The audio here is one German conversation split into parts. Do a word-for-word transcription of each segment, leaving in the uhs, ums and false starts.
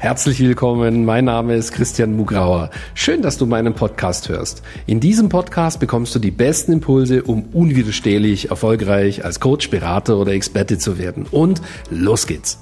Herzlich willkommen, mein Name ist Christian Mugrauer. Schön, dass du meinen Podcast hörst. In diesem Podcast bekommst du die besten Impulse, um unwiderstehlich erfolgreich als Coach, Berater oder Experte zu werden. Und los geht's!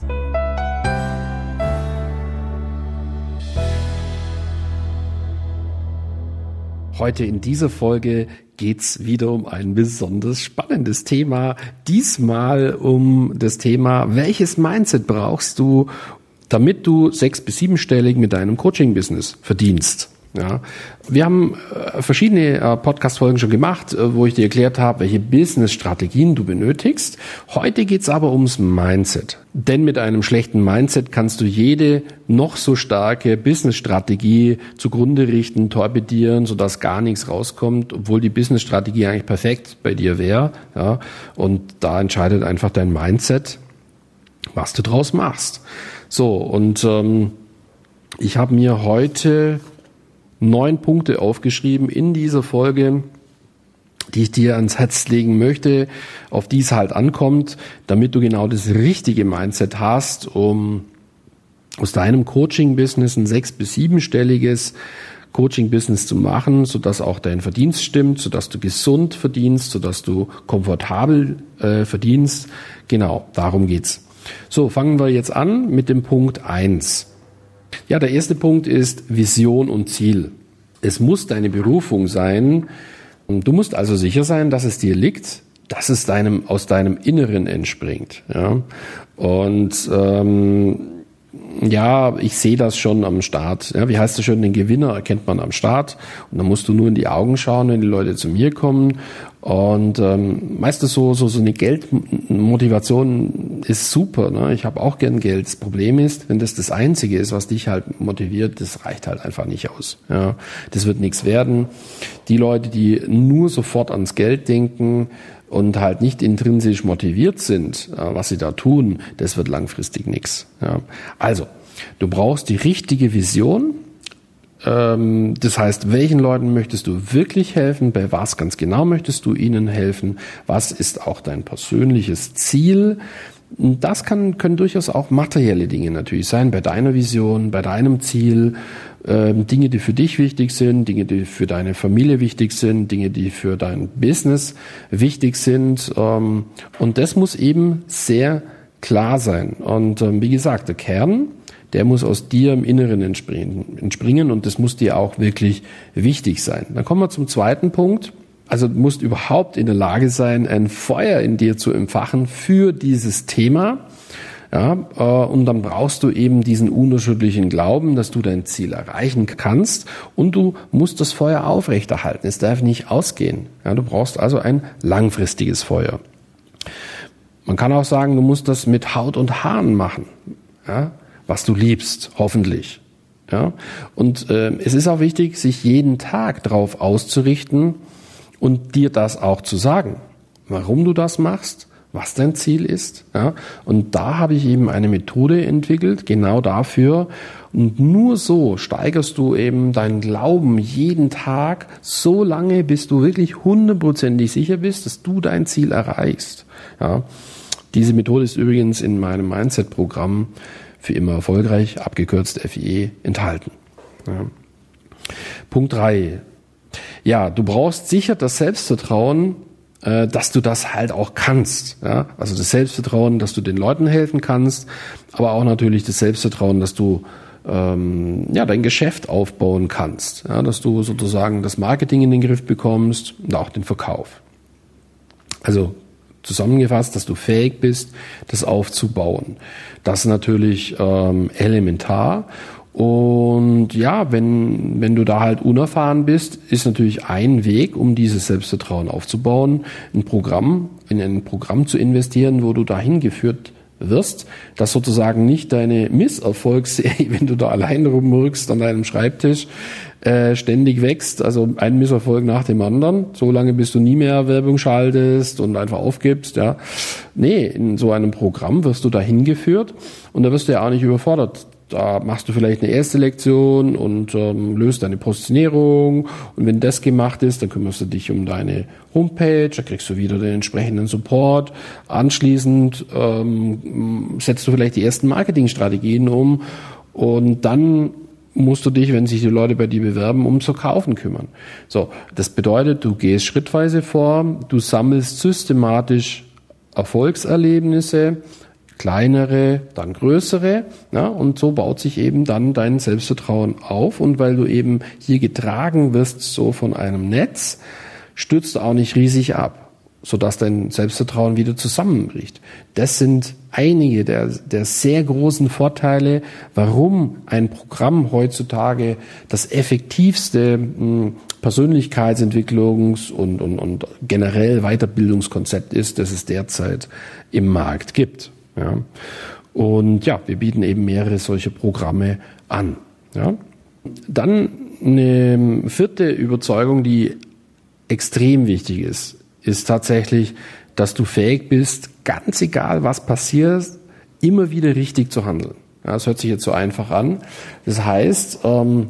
Heute in dieser Folge geht's wieder um ein besonders spannendes Thema. Diesmal um das Thema, welches Mindset brauchst du, damit du sechs- bis siebenstellig mit deinem Coaching-Business verdienst. Ja, wir haben äh, verschiedene äh, Podcast-Folgen schon gemacht, äh, wo ich dir erklärt habe, welche Business-Strategien du benötigst. Heute geht's aber ums Mindset. Denn mit einem schlechten Mindset kannst du jede noch so starke Business-Strategie zugrunde richten, torpedieren, sodass gar nichts rauskommt, obwohl die Business-Strategie eigentlich perfekt bei dir wäre. Ja, und da entscheidet einfach dein Mindset, was du draus machst. So, und ähm, ich habe mir heute neun Punkte aufgeschrieben in dieser Folge, die ich dir ans Herz legen möchte, auf die es halt ankommt, damit du genau das richtige Mindset hast, um aus deinem Coaching-Business ein sechs- bis siebenstelliges Coaching-Business zu machen, sodass auch dein Verdienst stimmt, sodass du gesund verdienst, sodass du komfortabel äh, verdienst. Genau, darum geht's. So, fangen wir jetzt an mit dem Punkt eins. Ja, der erste Punkt ist Vision und Ziel. Es muss deine Berufung sein. Du musst also sicher sein, dass es dir liegt, dass es deinem aus deinem Inneren entspringt. Ja, und ähm, ja, ich sehe das schon am Start. Ja, wie heißt das schon? Den Gewinner erkennt man am Start. Und dann musst du nur in die Augen schauen, wenn die Leute zu mir kommen. Und ähm, meistens so so so eine Geldmotivation ist super. Ne? Ich habe auch gern Geld. Das Problem ist, wenn das das Einzige ist, was dich halt motiviert, das reicht halt einfach nicht aus. Ja, das wird nichts werden. Die Leute, die nur sofort ans Geld denken und halt nicht intrinsisch motiviert sind, was sie da tun, das wird langfristig nichts. Ja. Also, du brauchst die richtige Vision. Das heißt, welchen Leuten möchtest du wirklich helfen? Bei was ganz genau möchtest du ihnen helfen? Was ist auch dein persönliches Ziel? Das kann, können durchaus auch materielle Dinge natürlich sein, bei deiner Vision, bei deinem Ziel, äh, Dinge, die für dich wichtig sind, Dinge, die für deine Familie wichtig sind, Dinge, die für dein Business wichtig sind. Ähm, und das muss eben sehr klar sein. Und ähm, wie gesagt, der Kern, der muss aus dir im Inneren entspringen und das muss dir auch wirklich wichtig sein. Dann kommen wir zum zweiten Punkt. Also du musst überhaupt in der Lage sein, ein Feuer in dir zu entfachen für dieses Thema. Ja, und dann brauchst du eben diesen unerschütterlichen Glauben, dass du dein Ziel erreichen kannst und du musst das Feuer aufrechterhalten. Es darf nicht ausgehen. Ja, du brauchst also ein langfristiges Feuer. Man kann auch sagen, du musst das mit Haut und Haaren machen. Ja, was du liebst, hoffentlich. Ja, und äh, es ist auch wichtig, sich jeden Tag darauf auszurichten und dir das auch zu sagen, warum du das machst, was dein Ziel ist. Ja, und da habe ich eben eine Methode entwickelt, genau dafür. Und nur so steigerst du eben deinen Glauben jeden Tag so lange, bis du wirklich hundertprozentig sicher bist, dass du dein Ziel erreichst. Ja, diese Methode ist übrigens in meinem Mindset-Programm für immer erfolgreich, abgekürzt F I E, enthalten. Ja. Punkt drei. Ja, du brauchst sicher das Selbstvertrauen, äh, dass du das halt auch kannst. Ja? Also das Selbstvertrauen, dass du den Leuten helfen kannst, aber auch natürlich das Selbstvertrauen, dass du ähm, ja dein Geschäft aufbauen kannst. Ja? Dass du sozusagen das Marketing in den Griff bekommst und auch den Verkauf. Also zusammengefasst, dass du fähig bist, das aufzubauen. Das ist natürlich ähm, elementar. Und ja, wenn wenn du da halt unerfahren bist, ist natürlich ein Weg, um dieses Selbstvertrauen aufzubauen, ein Programm, in ein Programm zu investieren, wo du dahin geführt wirst, dass sozusagen nicht deine Misserfolgsserie, wenn du da allein rumrückst an deinem Schreibtisch, äh, ständig wächst, also ein Misserfolg nach dem anderen, so lange bis du nie mehr Werbung schaltest und einfach aufgibst, ja. Nee, in so einem Programm wirst du dahin geführt und da wirst du ja auch nicht überfordert. Da machst du vielleicht eine erste Lektion und ähm, löst deine Positionierung. Und wenn das gemacht ist, dann kümmerst du dich um deine Homepage, da kriegst du wieder den entsprechenden Support. Anschließend ähm, setzt du vielleicht die ersten Marketingstrategien um Und dann musst du dich, wenn sich die Leute bei dir bewerben, ums Verkaufen kümmern. So, das bedeutet, du gehst schrittweise vor, du sammelst systematisch Erfolgserlebnisse, kleinere, dann größere, ja, und so baut sich eben dann dein Selbstvertrauen auf. Und weil du eben hier getragen wirst, so von einem Netz, stürzt du auch nicht riesig ab, sodass dein Selbstvertrauen wieder zusammenbricht. Das sind einige der, der sehr großen Vorteile, warum ein Programm heutzutage das effektivste mh, Persönlichkeitsentwicklungs- und, und, und generell Weiterbildungskonzept ist, das es derzeit im Markt gibt. Ja. Und ja, wir bieten eben mehrere solche Programme an. Ja. Dann eine vierte Überzeugung, die extrem wichtig ist, ist tatsächlich, dass du fähig bist, ganz egal was passiert, immer wieder richtig zu handeln. Ja, das hört sich jetzt so einfach an. Das heißt, ähm,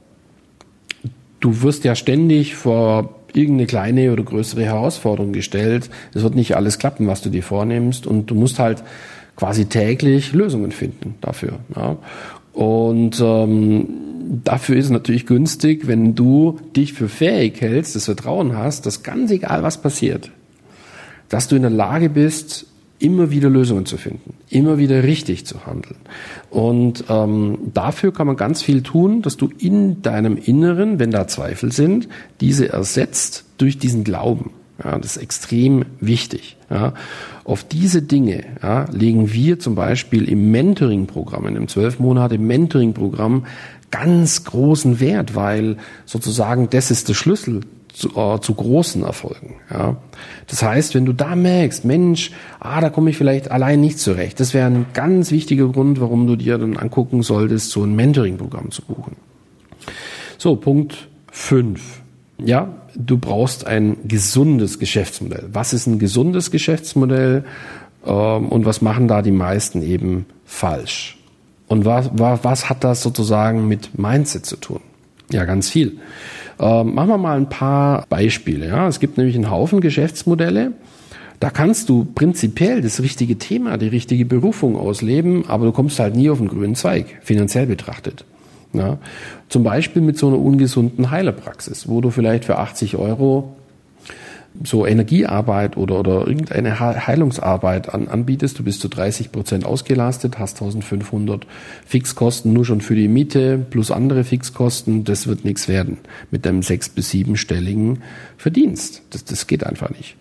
du wirst ja ständig vor irgendeine kleine oder größere Herausforderung gestellt. Es wird nicht alles klappen, was du dir vornimmst, und du musst halt quasi täglich Lösungen finden dafür. Ja. Und ähm, dafür ist es natürlich günstig, wenn du dich für fähig hältst, das Vertrauen hast, dass ganz egal was passiert, dass du in der Lage bist, immer wieder Lösungen zu finden, immer wieder richtig zu handeln. Und ähm, dafür kann man ganz viel tun, dass du in deinem Inneren, wenn da Zweifel sind, diese ersetzt durch diesen Glauben. Ja, das ist extrem wichtig. Ja. Auf diese Dinge ja, legen wir zum Beispiel im Mentoring-Programm, in einem zwölf Monate Mentoring-Programm ganz großen Wert, weil sozusagen das ist der Schlüssel zu, äh, zu großen Erfolgen. Ja. Das heißt, wenn du da merkst, Mensch, ah, da komme ich vielleicht allein nicht zurecht, das wäre ein ganz wichtiger Grund, warum du dir dann angucken solltest, so ein Mentoring-Programm zu buchen. So, Punkt fünf. Ja, du brauchst ein gesundes Geschäftsmodell. Was ist ein gesundes Geschäftsmodell ähm, und was machen da die meisten eben falsch? Und was, was, was hat das sozusagen mit Mindset zu tun? Ja, ganz viel. Ähm, machen wir mal ein paar Beispiele. Ja, es gibt nämlich einen Haufen Geschäftsmodelle. Da kannst du prinzipiell das richtige Thema, die richtige Berufung ausleben, aber du kommst halt nie auf den grünen Zweig, finanziell betrachtet. Ja, zum Beispiel mit so einer ungesunden Heilerpraxis, wo du vielleicht für achtzig Euro so Energiearbeit oder, oder irgendeine Heilungsarbeit an, anbietest. Du bist zu dreißig Prozent ausgelastet, hast eintausendfünfhundert Fixkosten nur schon für die Miete plus andere Fixkosten. Das wird nichts werden mit einem sechs- bis siebenstelligen Verdienst. Das, das geht einfach nicht.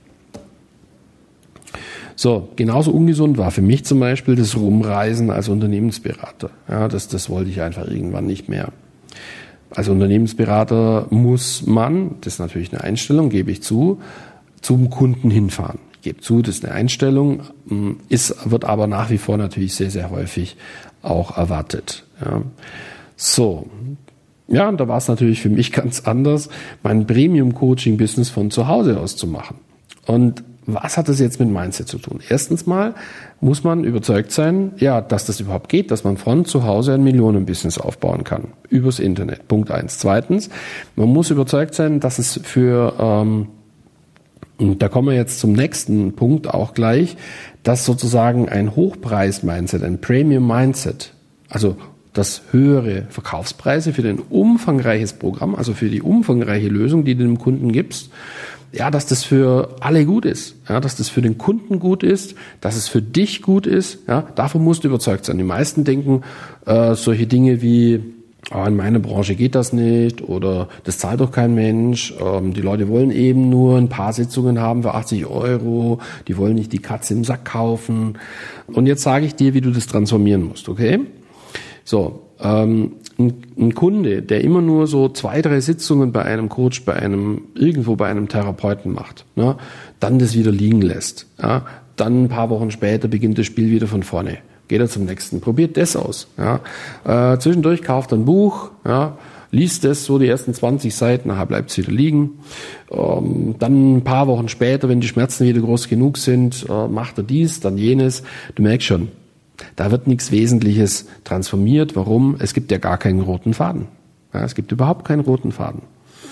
So, genauso ungesund war für mich zum Beispiel das Rumreisen als Unternehmensberater. Ja, das, das wollte ich einfach irgendwann nicht mehr. Als Unternehmensberater muss man, das ist natürlich eine Einstellung, gebe ich zu, zum Kunden hinfahren. Ich gebe zu, das ist eine Einstellung, ist, wird aber nach wie vor natürlich sehr, sehr häufig auch erwartet. Ja. So, ja, und da war es natürlich für mich ganz anders, mein Premium-Coaching-Business von zu Hause aus zu machen. Und was hat das jetzt mit Mindset zu tun? Erstens mal muss man überzeugt sein, ja, dass das überhaupt geht, dass man von zu Hause ein Millionenbusiness aufbauen kann. Übers Internet. Punkt eins. Zweitens, man muss überzeugt sein, dass es für, ähm, und da kommen wir jetzt zum nächsten Punkt auch gleich, dass sozusagen ein Hochpreis-Mindset, ein Premium-Mindset, also das höhere Verkaufspreise für ein umfangreiches Programm, also für die umfangreiche Lösung, die du dem Kunden gibst, ja, dass das für alle gut ist, ja, dass das für den Kunden gut ist, dass es für dich gut ist, ja, davon musst du überzeugt sein. Die meisten denken äh, solche Dinge wie, oh, in meiner Branche geht das nicht oder das zahlt doch kein Mensch, ähm, die Leute wollen eben nur ein paar Sitzungen haben für achtzig Euro, die wollen nicht die Katze im Sack kaufen. Und jetzt sage ich dir, wie du das transformieren musst, okay? So, ähm, ein, ein Kunde, der immer nur so zwei, drei Sitzungen bei einem Coach, bei einem, irgendwo bei einem Therapeuten macht, ne, dann das wieder liegen lässt, ja, dann ein paar Wochen später beginnt das Spiel wieder von vorne. Geht er zum nächsten, probiert das aus. Ja. Äh, zwischendurch kauft er ein Buch, ja, liest das so die ersten zwanzig Seiten, nachher bleibt es wieder liegen. Ähm, dann ein paar Wochen später, wenn die Schmerzen wieder groß genug sind, äh, macht er dies, dann jenes. Du merkst schon, da wird nichts Wesentliches transformiert. Warum? Es gibt ja gar keinen roten Faden. Ja, es gibt überhaupt keinen roten Faden.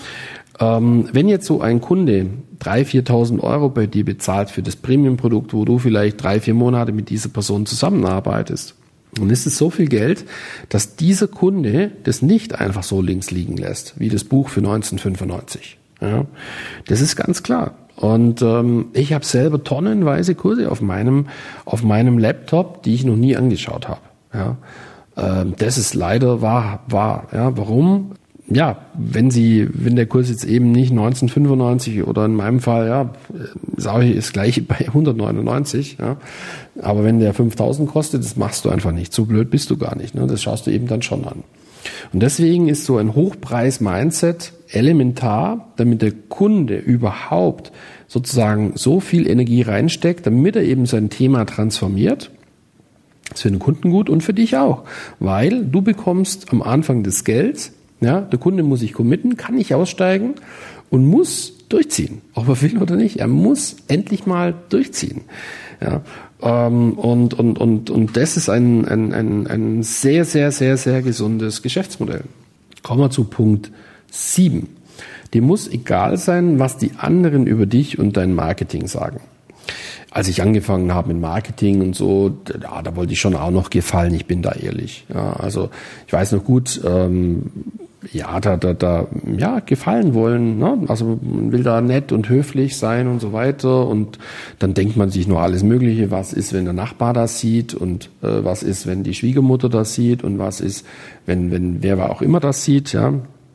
Ähm, wenn jetzt so ein Kunde dreitausend, viertausend Euro bei dir bezahlt für das Premium-Produkt, wo du vielleicht drei, vier Monate mit dieser Person zusammenarbeitest, Und es ist so viel Geld, dass dieser Kunde das nicht einfach so links liegen lässt, wie das Buch für neunzehnhundertfünfundneunzig. Ja, das ist ganz klar. Und ähm, ich habe selber tonnenweise Kurse auf meinem auf meinem Laptop, die ich noch nie angeschaut habe. Ja, ähm, das ist leider wahr. wahr ja, warum? Ja, wenn Sie, wenn der Kurs jetzt eben nicht neunzehnhundertfünfundneunzig oder in meinem Fall, ja, sage ich, ist gleich bei hundertneunundneunzig, ja, aber wenn der fünftausend kostet, das machst du einfach nicht. So blöd bist du gar nicht. Ne? Das schaust du eben dann schon an. Und deswegen ist so ein Hochpreis-Mindset elementar, damit der Kunde überhaupt sozusagen so viel Energie reinsteckt, damit er eben sein Thema transformiert. Das ist für den Kunden gut und für dich auch, weil du bekommst am Anfang des Gelds, ja, der Kunde muss sich committen, kann nicht aussteigen und muss durchziehen, ob er will oder nicht. Er muss endlich mal durchziehen. Ja, ähm, und, und, und, und das ist ein, ein, ein, ein sehr, sehr, sehr, sehr gesundes Geschäftsmodell. Kommen wir zu Punkt sieben. Dir muss egal sein, was die anderen über dich und dein Marketing sagen. Als ich angefangen habe mit Marketing und so, da, da wollte ich schon auch noch gefallen, ich bin da ehrlich. Ja, also ich weiß noch gut, ähm, ja, da, da, da, ja, gefallen wollen, ne? Also man will da nett und höflich sein und so weiter und dann denkt man sich nur alles Mögliche, was ist, wenn der Nachbar das sieht und äh, was ist, wenn die Schwiegermutter das sieht und was ist, wenn, wenn wer auch immer das sieht, ja.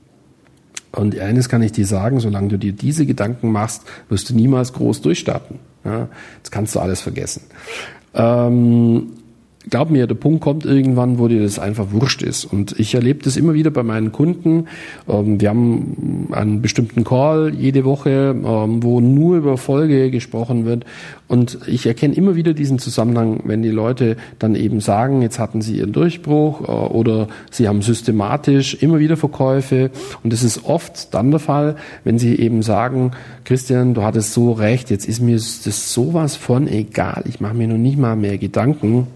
Und eines kann ich dir sagen, solange du dir diese Gedanken machst, wirst du niemals groß durchstarten. Ja, das kannst du alles vergessen. Ähm, Glaub mir, der Punkt kommt irgendwann, wo dir das einfach wurscht ist. Und ich erlebe das immer wieder bei meinen Kunden. Wir haben einen bestimmten Call jede Woche, wo nur über Erfolge gesprochen wird. Und ich erkenne immer wieder diesen Zusammenhang, wenn die Leute dann eben sagen, jetzt hatten sie ihren Durchbruch oder sie haben systematisch immer wieder Verkäufe. Und das ist oft dann der Fall, wenn sie eben sagen, Christian, du hattest so recht, jetzt ist mir das sowas von egal. Ich mache mir noch nicht mal mehr Gedanken.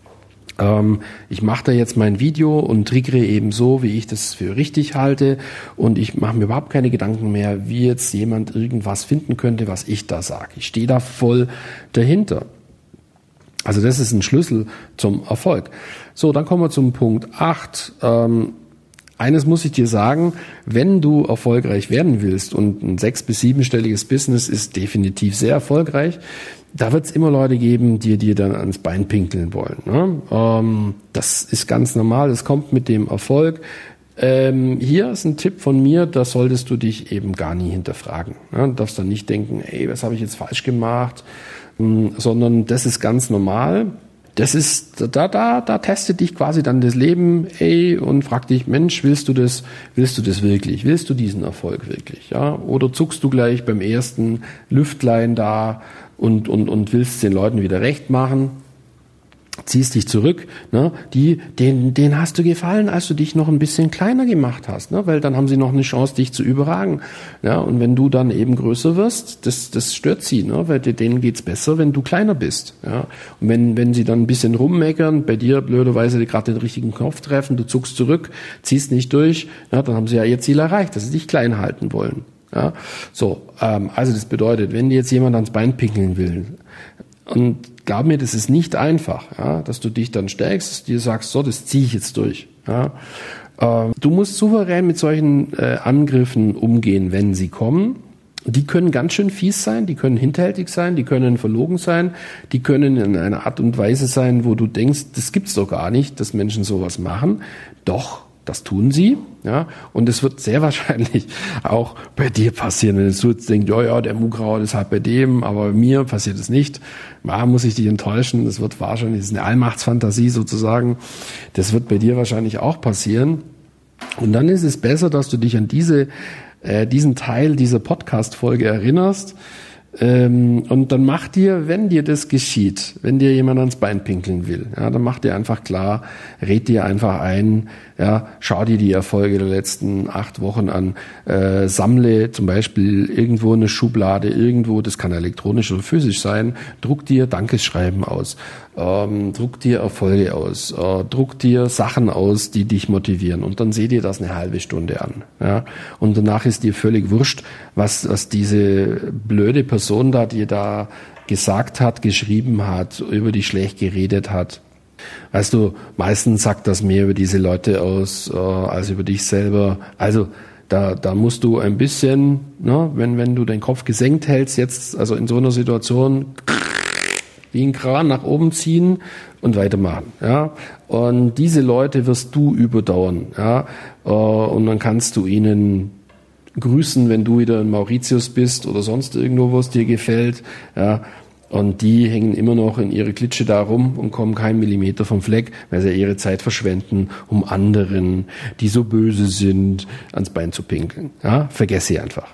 Ähm, ich mache da jetzt mein Video und triggere eben so, wie ich das für richtig halte und ich mache mir überhaupt keine Gedanken mehr, wie jetzt jemand irgendwas finden könnte, was ich da sage. Ich stehe da voll dahinter. Also das ist ein Schlüssel zum Erfolg. So, dann kommen wir zum Punkt acht. Ähm, eines muss ich dir sagen, wenn du erfolgreich werden willst und ein sechs- bis siebenstelliges Business ist definitiv sehr erfolgreich, da wird es immer Leute geben, die dir dann ans Bein pinkeln wollen. Ne? Ähm, das ist ganz normal, das kommt mit dem Erfolg. Ähm, hier ist ein Tipp von mir, da solltest du dich eben gar nie hinterfragen. Ne? Du darfst dann nicht denken, ey, was habe ich jetzt falsch gemacht, ähm, sondern das ist ganz normal. Das ist, da, da, da testet dich quasi dann das Leben, ey, und fragt dich, Mensch, willst du das, willst du das wirklich? Willst du diesen Erfolg wirklich? Ja? Oder zuckst du gleich beim ersten Lüftlein da und, und, und willst den Leuten wieder recht machen? Ziehst dich zurück, ne? Die, den, den hast du gefallen, als du dich noch ein bisschen kleiner gemacht hast, ne? Weil dann haben sie noch eine Chance, dich zu überragen, ja? Und wenn du dann eben größer wirst, das, das stört sie, ne? Weil denen geht's besser, wenn du kleiner bist, ja? Und wenn, wenn sie dann ein bisschen rummeckern, bei dir blöderweise gerade den richtigen Knopf treffen, du zuckst zurück, ziehst nicht durch, ja? Dann haben sie ja ihr Ziel erreicht, dass sie dich klein halten wollen, ja? So, ähm, also das bedeutet, wenn dir jetzt jemand ans Bein pinkeln will, und glaub mir, das ist nicht einfach, ja, dass du dich dann stärkst, dass du dir sagst, so, das ziehe ich jetzt durch. Ja. Äh, du musst souverän mit solchen äh, Angriffen umgehen, wenn sie kommen. Die können ganz schön fies sein, die können hinterhältig sein, die können verlogen sein, die können in einer Art und Weise sein, wo du denkst, das gibt's doch gar nicht, dass Menschen sowas machen. Doch, das tun sie, ja, und es wird sehr wahrscheinlich auch bei dir passieren, wenn du jetzt denkst, ja, ja, der Mugrauer ist halt bei dem, aber bei mir passiert es nicht. Ja, muss ich dich enttäuschen, das wird wahrscheinlich, das ist eine Allmachtsfantasie sozusagen, das wird bei dir wahrscheinlich auch passieren. Und dann ist es besser, dass du dich an diese, äh, diesen Teil dieser Podcast-Folge erinnerst, Ähm, und dann mach dir, wenn dir das geschieht, wenn dir jemand ans Bein pinkeln will, ja, dann mach dir einfach klar, red dir einfach ein, ja, schau dir die Erfolge der letzten acht Wochen an, äh, sammle zum Beispiel irgendwo eine Schublade, irgendwo, das kann elektronisch oder physisch sein, druck dir Dankeschreiben aus, ähm, druck dir Erfolge aus, äh, druck dir Sachen aus, die dich motivieren und dann seh dir das eine halbe Stunde an, ja, und danach ist dir völlig wurscht, was, was diese blöde Person da dir da gesagt hat, geschrieben hat, über dich schlecht geredet hat. Weißt du, meistens sagt das mehr über diese Leute aus äh, als über dich selber. Also da, da musst du ein bisschen, ne, wenn, wenn du den Kopf gesenkt hältst, jetzt, also in so einer Situation, wie ein Kran nach oben ziehen und weitermachen. Ja? Und diese Leute wirst du überdauern. Ja? Und dann kannst du ihnen grüßen, wenn du wieder in Mauritius bist oder sonst irgendwo, wo es dir gefällt. Ja? Und die hängen immer noch in ihre Klitsche da rum und kommen keinen Millimeter vom Fleck, weil sie ihre Zeit verschwenden, um anderen, die so böse sind, ans Bein zu pinkeln. Ja? Vergess sie einfach.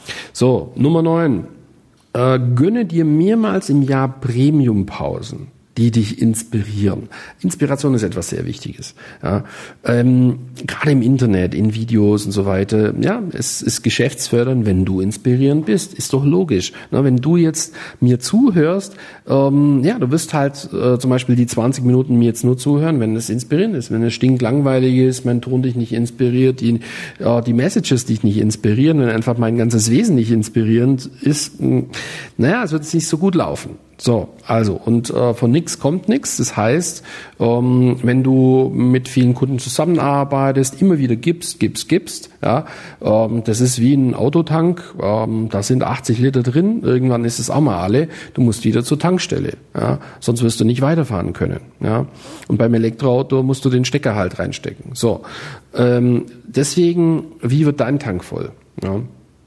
So, Nummer neun. Äh, gönne dir mehrmals im Jahr Premium-Pausen, die dich inspirieren. Inspiration ist etwas sehr Wichtiges. Ja. Ähm, gerade im Internet, in Videos und so weiter. Ja, es ist geschäftsfördernd, wenn du inspirierend bist. Ist doch logisch. Na, wenn du jetzt mir zuhörst, ähm, ja, du wirst halt äh, zum Beispiel die zwanzig Minuten mir jetzt nur zuhören, wenn es inspirierend ist. Wenn es stinklangweilig ist, mein Ton dich nicht inspiriert, die, äh, die Messages dich nicht inspirieren, wenn einfach mein ganzes Wesen nicht inspirierend ist, mh, naja, es wird es nicht so gut laufen. So, also, und äh, von nix kommt nix. Das heißt, ähm, wenn du mit vielen Kunden zusammenarbeitest, immer wieder gibst, gibst, gibst, ja, ähm, das ist wie ein Autotank, ähm, da sind achtzig Liter drin, irgendwann ist es auch mal alle, du musst wieder zur Tankstelle, ja, sonst wirst du nicht weiterfahren können, ja. Und beim Elektroauto musst du den Stecker halt reinstecken. So, ähm, deswegen, wie wird dein Tank voll, ja?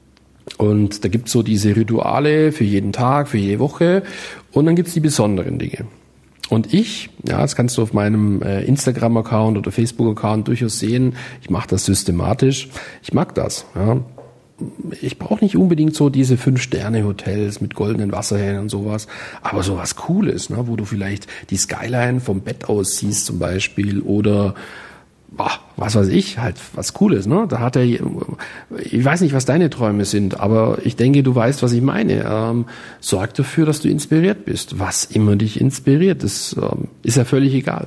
Und da gibt's so diese Rituale für jeden Tag, für jede Woche und dann gibt's die besonderen Dinge. Und ich, ja, das kannst du auf meinem äh, Instagram-Account oder Facebook-Account durchaus sehen, ich mache das systematisch. Ich mag das. Ja. Ich brauche nicht unbedingt so diese Fünf-Sterne-Hotels mit goldenen Wasserhähnen und sowas, aber sowas Cooles, ne, wo du vielleicht die Skyline vom Bett aus siehst zum Beispiel oder boah, was weiß ich, halt was Cooles, ne? Da hat er, ich weiß nicht, was deine Träume sind, aber ich denke, du weißt, was ich meine. Ähm, sorg dafür, dass du inspiriert bist. Was immer dich inspiriert, das ähm, ist ja völlig egal.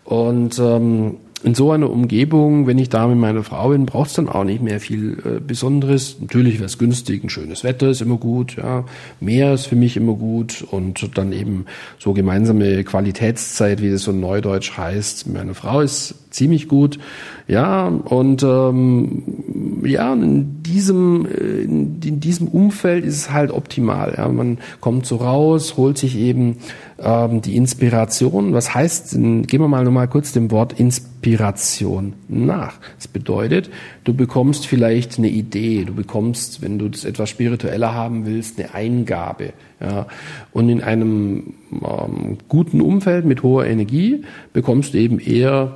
Und ähm, in so einer Umgebung, wenn ich da mit meiner Frau bin, braucht's dann auch nicht mehr viel äh, Besonderes. Natürlich wäre es günstig, ein schönes Wetter ist immer gut, ja. Meer ist für mich immer gut und dann eben so gemeinsame Qualitätszeit, wie das so neudeutsch heißt, mit meiner Frau ist ziemlich gut, ja. Und ähm, ja, in diesem in, in diesem Umfeld ist es halt optimal. Ja. Man kommt so raus, holt sich eben ähm, die Inspiration. Was heißt? Gehen wir mal noch mal kurz dem Wort Inspiration nach. Das bedeutet, du bekommst vielleicht eine Idee, du bekommst, wenn du das etwas spiritueller haben willst, eine Eingabe. Ja. Und in einem ähm, guten Umfeld mit hoher Energie bekommst du eben eher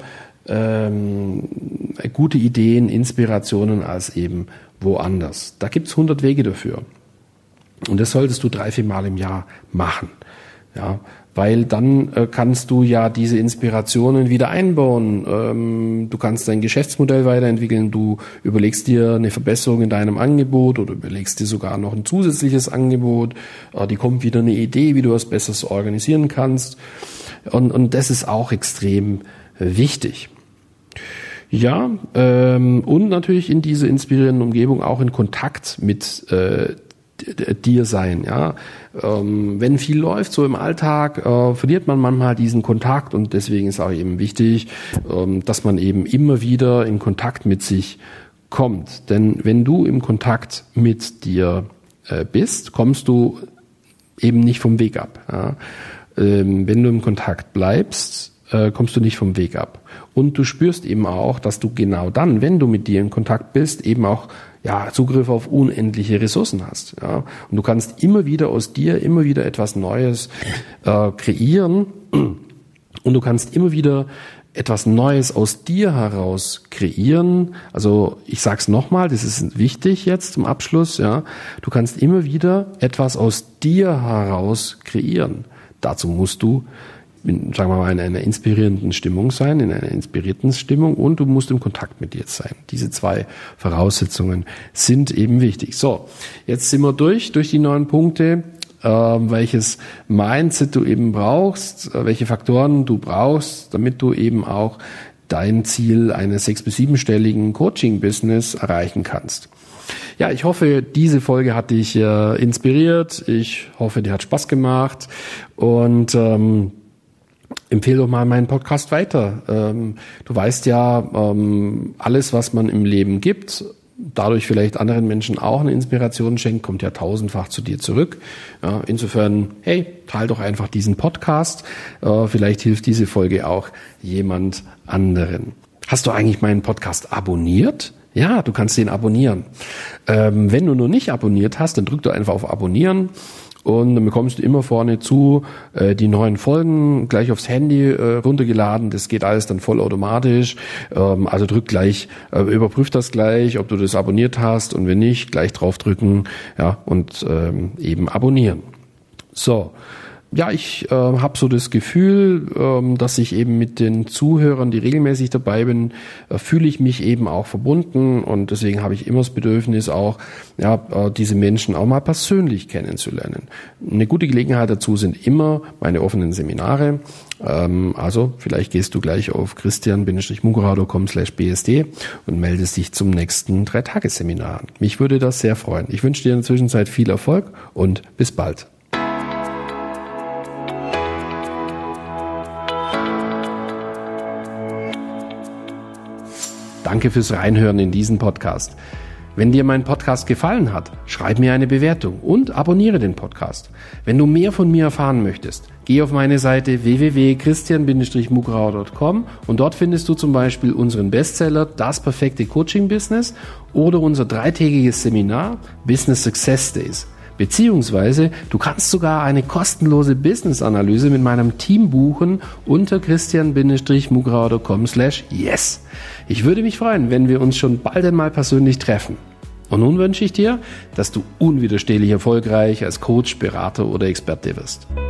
ähm, gute Ideen, Inspirationen als eben woanders. Da gibt's hundert Wege dafür. Und das solltest du drei, vier Mal im Jahr machen. Ja, weil dann äh, kannst du ja diese Inspirationen wieder einbauen. Ähm, du kannst dein Geschäftsmodell weiterentwickeln. Du überlegst dir eine Verbesserung in deinem Angebot oder überlegst dir sogar noch ein zusätzliches Angebot. Äh, die kommt wieder eine Idee, wie du es besser organisieren kannst. Und, und das ist auch extrem äh, wichtig. Ja, ähm, und natürlich in dieser inspirierenden Umgebung auch in Kontakt mit äh, dir sein, ja. Ähm, wenn viel läuft, so im Alltag, äh, verliert man manchmal diesen Kontakt und deswegen ist auch eben wichtig, ähm, dass man eben immer wieder in Kontakt mit sich kommt. Denn wenn du im Kontakt mit dir äh, bist, kommst du eben nicht vom Weg ab. Ja. Ähm, wenn du im Kontakt bleibst, äh, kommst du nicht vom Weg ab. Und du spürst eben auch, dass du genau dann, wenn du mit dir in Kontakt bist, eben auch ja, Zugriff auf unendliche Ressourcen hast. Ja. Und du kannst immer wieder aus dir, immer wieder etwas Neues äh, kreieren und du kannst immer wieder etwas Neues aus dir heraus kreieren. Also ich sag's nochmal, das ist wichtig jetzt zum Abschluss. Ja. Du kannst immer wieder etwas aus dir heraus kreieren. Dazu musst du in, sagen wir mal, in einer inspirierenden Stimmung sein, in einer inspirierten Stimmung und du musst im Kontakt mit dir sein. Diese zwei Voraussetzungen sind eben wichtig. So, jetzt sind wir durch, durch die neun Punkte, äh, welches Mindset du eben brauchst, äh, welche Faktoren du brauchst, damit du eben auch dein Ziel eines sechs- bis siebenstelligen Coaching-Business erreichen kannst. Ja, ich hoffe, diese Folge hat dich äh, inspiriert. Ich hoffe, dir hat Spaß gemacht und ähm, empfehle doch mal meinen Podcast weiter. Ähm, du weißt ja, ähm, alles, was man im Leben gibt, dadurch vielleicht anderen Menschen auch eine Inspiration schenkt, kommt ja tausendfach zu dir zurück. Ja, insofern, hey, teil doch einfach diesen Podcast. Äh, vielleicht hilft diese Folge auch jemand anderen. Hast du eigentlich meinen Podcast abonniert? Ja, du kannst den abonnieren. Ähm, wenn du noch nicht abonniert hast, dann drück doch einfach auf Abonnieren. Und dann bekommst du immer vorne zu äh, die neuen Folgen gleich aufs Handy äh, runtergeladen. Das geht alles dann vollautomatisch. Ähm, also drück gleich, äh, überprüf das gleich, ob du das abonniert hast. Und wenn nicht, gleich draufdrücken, ja, und ähm, eben abonnieren. So. Ja, ich äh, habe so das Gefühl, ähm, dass ich eben mit den Zuhörern, die regelmäßig dabei bin, äh, fühle ich mich eben auch verbunden und deswegen habe ich immer das Bedürfnis auch, ja, äh, diese Menschen auch mal persönlich kennenzulernen. Eine gute Gelegenheit dazu sind immer meine offenen Seminare. Ähm, also vielleicht gehst du gleich auf christian Bindestrich mugerau punkt com slash b s d und meldest dich zum nächsten Drei-Tages-Seminar an. Mich würde das sehr freuen. Ich wünsche dir in der Zwischenzeit viel Erfolg und bis bald. Danke fürs Reinhören in diesen Podcast. Wenn dir mein Podcast gefallen hat, schreib mir eine Bewertung und abonniere den Podcast. Wenn du mehr von mir erfahren möchtest, geh auf meine Seite w w w punkt christian Bindestrich mugerau punkt com und dort findest du zum Beispiel unseren Bestseller Das perfekte Coaching-Business oder unser dreitägiges Seminar Business Success Days. Beziehungsweise du kannst sogar eine kostenlose Business-Analyse mit meinem Team buchen unter christian Bindestrich mugerau punkt com slash yes. Ich würde mich freuen, wenn wir uns schon bald einmal persönlich treffen. Und nun wünsche ich dir, dass du unwiderstehlich erfolgreich als Coach, Berater oder Experte wirst.